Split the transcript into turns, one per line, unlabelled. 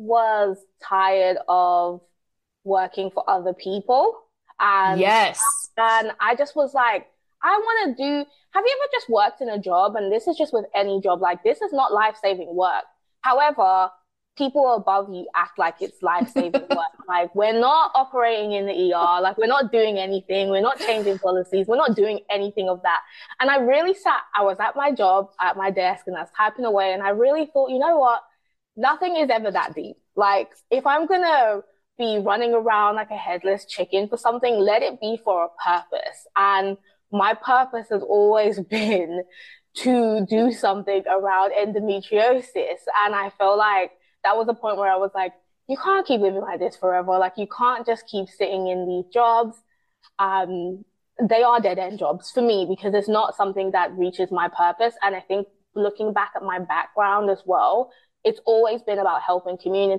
was tired of working for other people. And
Yes.
and I just was like, I want to do, have you ever just worked in a job? And this is just with any job, like this is not life-saving work. However, people above you act like it's life-saving work. Like we're not operating in the ER, like we're not doing anything, we're not changing policies, we're not doing anything of that. And I was at my job, at my desk, and I was typing away, and I really thought, you know what? Nothing is ever that deep. Like if I'm gonna be running around like a headless chicken for something, let it be for a purpose. And my purpose has always been to do something around endometriosis. And I felt like that was a point where I was like, you can't keep living like this forever. Like you can't just keep sitting in these jobs. Um, they are dead end jobs for me because it's not something that reaches my purpose. And I think looking back at my background as well, it's always been about helping communities